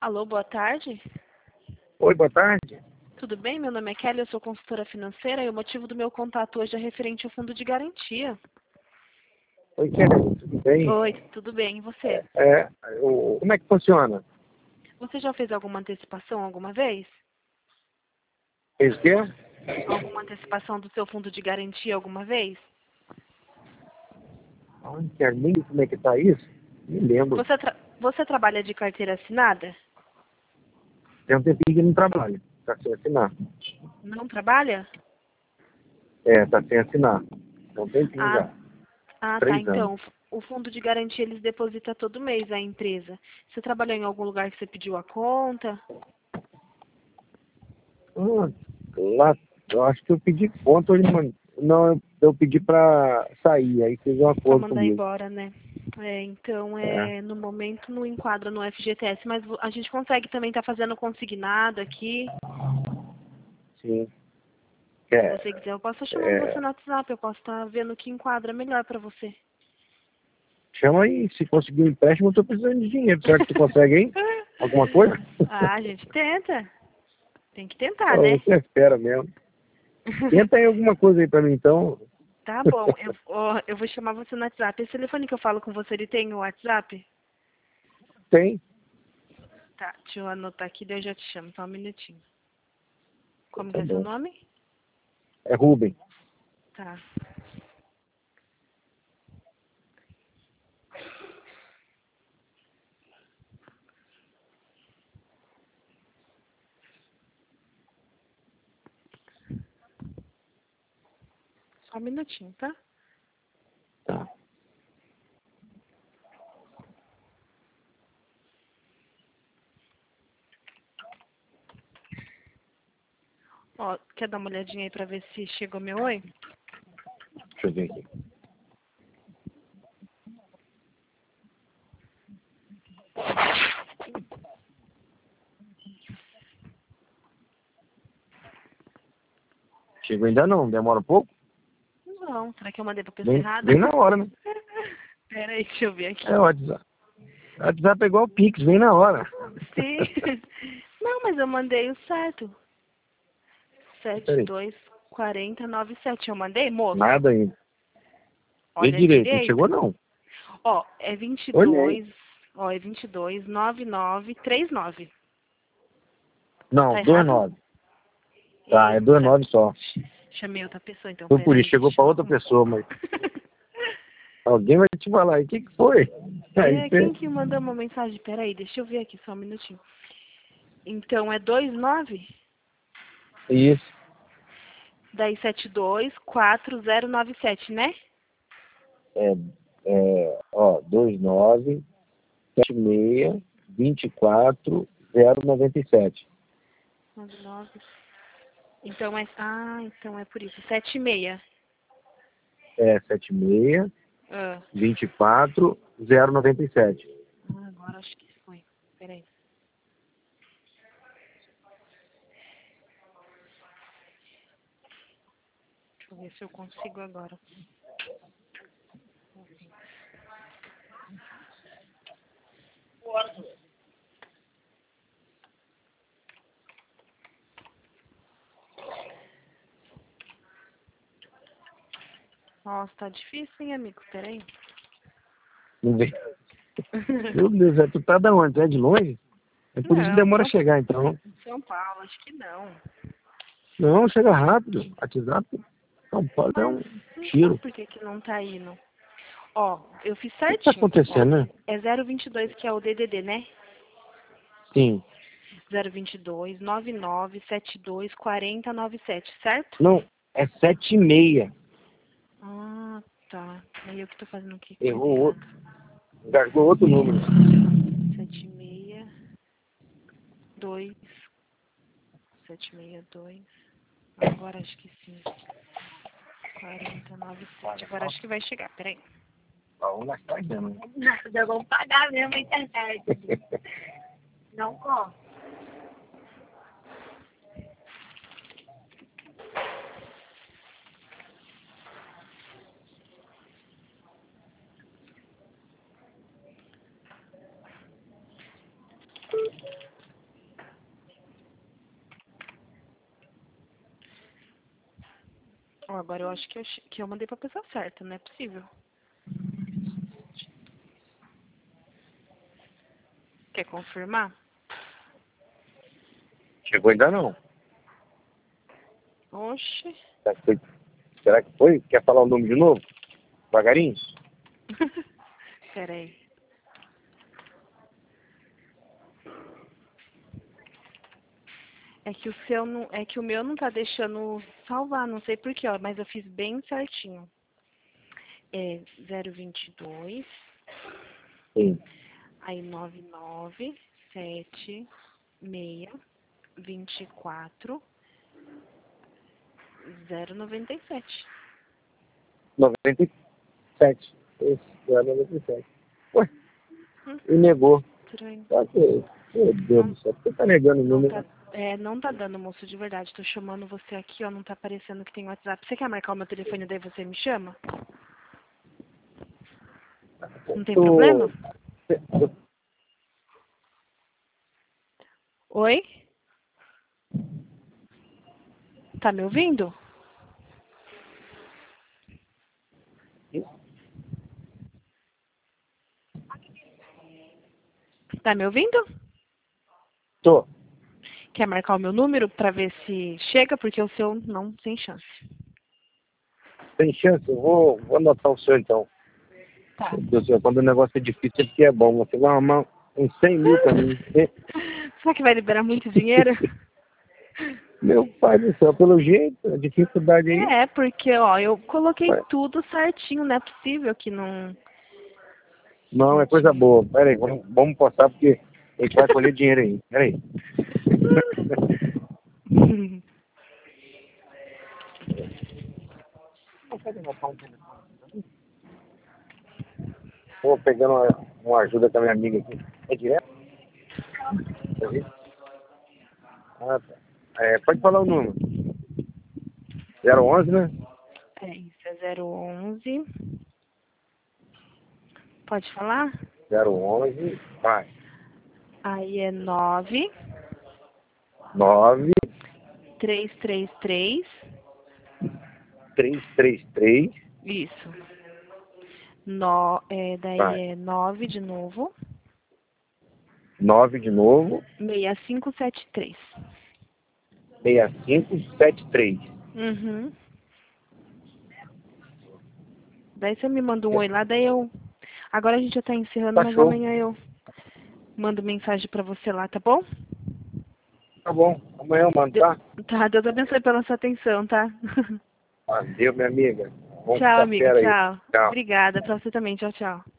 Alô, boa tarde. Oi, boa tarde. Tudo bem? Meu nome é Kelly, eu sou consultora financeira e o motivo do meu contato hoje é referente ao fundo de garantia. Oi, Kelly, tudo bem? Oi, tudo bem, e você? Como é que funciona? Você já fez alguma antecipação alguma vez? Fez o quê? Alguma antecipação do seu fundo de garantia alguma vez? Ai, Kelly, nem como é que tá isso? Me lembro. Você trabalha de carteira assinada? Tem um tempinho que não trabalho. Tá sem assinar. Não trabalha? Tá sem assinar. Tem um tempinho Ah, já. tá. 3 anos. Então, o fundo de garantia eles depositam todo mês a empresa. Você trabalhou em algum lugar que você pediu a conta? Lá, eu acho que eu pedi conta hoje, mano. Não, eu pedi pra sair, aí fez um Pra acordo mandar comigo. embora, né? Então, É, no momento não enquadra no FGTS, mas a gente consegue também estar fazendo consignado aqui. sim. Se É, você quiser, eu posso estar chamando você é, no WhatsApp, eu posso estar vendo o que enquadra melhor pra você. chama aí, se conseguir um empréstimo, eu tô precisando de dinheiro. Será que tu consegue aí? Alguma coisa? Ah, a gente tenta. Tem que tentar, Ô, né? você espera mesmo. Tenta aí alguma coisa aí pra mim, então. Tá bom, eu vou chamar você no WhatsApp. Esse telefone que eu falo com você, ele tem o WhatsApp? Tem? Tá, deixa eu anotar aqui, daí eu já te chamo, só um minutinho. Como que Tá é seu bom. nome? É Rubem. Tá. Só um minutinho, tá? Tá. Ó, quer dar uma olhadinha aí pra ver se chegou meu oi? Deixa eu ver aqui. Chegou ainda não, demora um pouco? Não, será que eu mandei pra pessoa Vem, errada? vem na hora, né? Pera aí, deixa eu ver É aqui. o WhatsApp. O WhatsApp é igual o Pix, vem na hora. Sim. Não, mas eu mandei o certo. Peraí. 724097. Eu mandei, moço? Nada ainda. Vê Olha direito, não chegou direito. não. Ó, é 22. Olhei. Ó, é 229939. Tá Não, errado? 29. Tá, é Eita. 29 só. Chamei outra pessoa, então Foi por pera isso, aí, chegou deixa pra eu outra arrumar. pessoa, mas alguém vai te falar aí, o que que foi? Aí Quem você... que mandou uma mensagem? Pera aí, deixa eu ver aqui só um minutinho. Então é 29? Isso. Daí 724097, né? É, 29 76 24 097. 99. Então é. Ah, então é por isso. 76. 76 Ah, 24 097. agora acho que foi. Peraí. Deixa eu ver se eu consigo agora. Nossa, tá difícil, hein, amigo? Peraí. Não vem. Meu Deus, tu tá da onde? É de longe? É por isso que Não, demora a chegar, então. São Paulo, acho que não. Não, chega rápido. WhatsApp, São Paulo é Mas um não sabe tiro. por que que não tá indo. Ó, eu fiz O que que tá certinho. Ó, acontecendo, né? é 022 que é o DDD, né? Sim. 022 99 72 40 97, certo? Não, é 76. Ah, tá. Aí eu que tô fazendo aqui coisa Errou errada. outro. Engasgou outro número. 762 762. Agora acho que sim. 4097. Agora acho que vai chegar. Peraí. Vamos gastar mesmo. Nada, vamos pagar mesmo a internet. Não corre. Ó, agora eu acho que eu mandei pra pessoa certa, não é possível. Quer confirmar? Chegou ainda não. Oxe. Será que foi? Quer falar o nome de novo? Devagarinho? Pera aí. É que o seu não, é que o meu não tá deixando salvar, não sei porquê, ó, mas eu fiz bem certinho. É 022, Sim. aí 997 624 097. 97. Isso, era 97. Ué, Hum, e negou. estranho. Só que, meu Deus do céu, por que tá negando o Não número? tá, não tá dando, moço, de verdade. Tô chamando você aqui, ó, não tá aparecendo que tem WhatsApp. Você quer marcar o meu telefone, daí você me chama? Não tem problema? Tu, Oi? Tá me ouvindo? Tá me ouvindo? tô, Quer marcar o meu número pra ver se chega? Porque o seu não tem chance. tem chance? Eu vou anotar o seu então. Tá. Meu Deus do céu, quando o negócio é difícil, é porque é bom. Você vai arrumar uns 100 mil pra mim. Será que vai liberar muito dinheiro? Meu pai do céu, pelo jeito, a dificuldade aí. É, porque, ó, eu coloquei Ué, tudo certinho. Não é possível que não... não, é coisa boa. Pera aí, vamos passar porque a gente vai colher dinheiro aí. Pera aí. Vou pegando uma ajuda com a minha amiga aqui. É direto? Ah, tá. Pode falar o número. 011, né? É, isso é 011. Pode falar? 011, vai. Aí é 9 9 333. 333, Isso. Daí vai. é 9 de novo. 9 de novo, 6573. 6573. Uhum. Daí você me manda um oi lá, daí eu... Agora a gente já tá encerrando, Tá mas show. amanhã eu mando mensagem pra você lá, tá bom? Tá bom. Amanhã eu mando, De- tá? Tá, Deus abençoe pela sua atenção, tá? Valeu, minha amiga. Bom Tchau, amigo, quinta-feira aí. tchau. Tchau. Obrigada, pra você também, tchau, tchau.